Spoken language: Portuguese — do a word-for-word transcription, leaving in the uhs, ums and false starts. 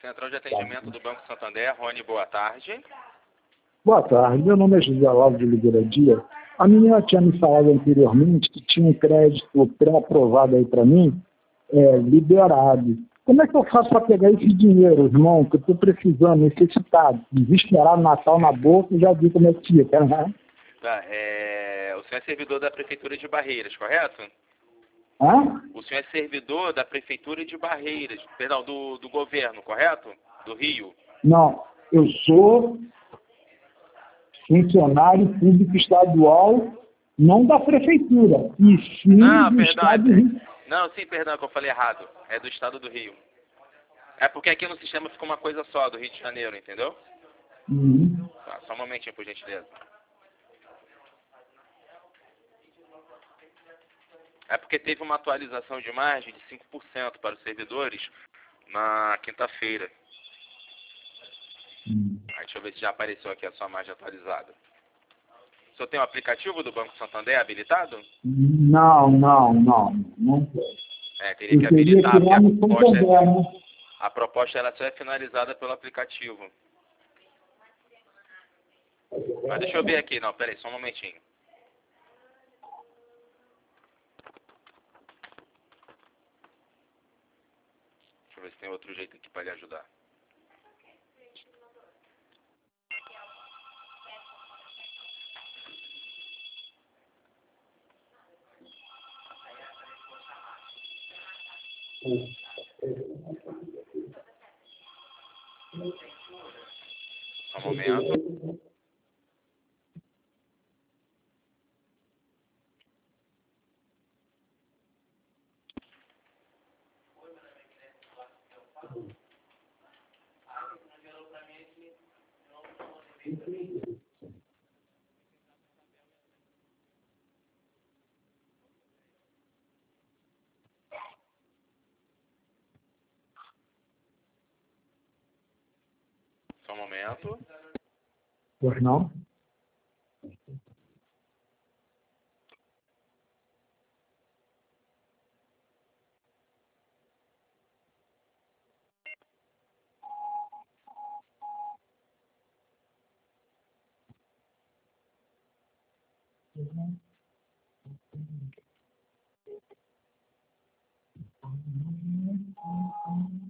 Central de Atendimento do Banco Santander, Rony, boa tarde. Boa tarde, meu nome é José Lauro de Oliveira Dias. A menina tinha me falado anteriormente que tinha um crédito pré-aprovado aí para mim, é, liberado. Como é que eu faço para pegar esse dinheiro, irmão, que eu estou precisando, necessitado? Desesperado, Natal na boca, já vi como é que fica, né? Tá, é... O senhor é servidor da Prefeitura de Barreiras, correto? Hã? O senhor é servidor da Prefeitura de Barreiras, perdão, do, do governo, correto? Do Rio. Não, eu sou funcionário público estadual, não da prefeitura, e sim Não, do perdão, estado do é... Rio. Não, sim, perdão, que eu falei errado. É do estado do Rio. É porque aqui no sistema fica uma coisa só, do Rio de Janeiro, entendeu? Uhum. Tá, só um momentinho, por gentileza. É porque teve uma atualização de margem de cinco por cento para os servidores na quinta-feira. Uhum. Aí, deixa eu ver se já apareceu aqui a sua margem atualizada. O senhor tem o aplicativo do Banco Santander habilitado? Não, não, não, não quero. É, teria Eu que teria habilitar, que ir porque lá a no proposta, Santander, é, né? a proposta ela só é finalizada pelo aplicativo. Mas deixa eu ver aqui, não, peraí, só um momentinho. Deixa eu ver se tem outro jeito aqui para lhe ajudar. Só um momento. Só um momento. Pois não? Uhum.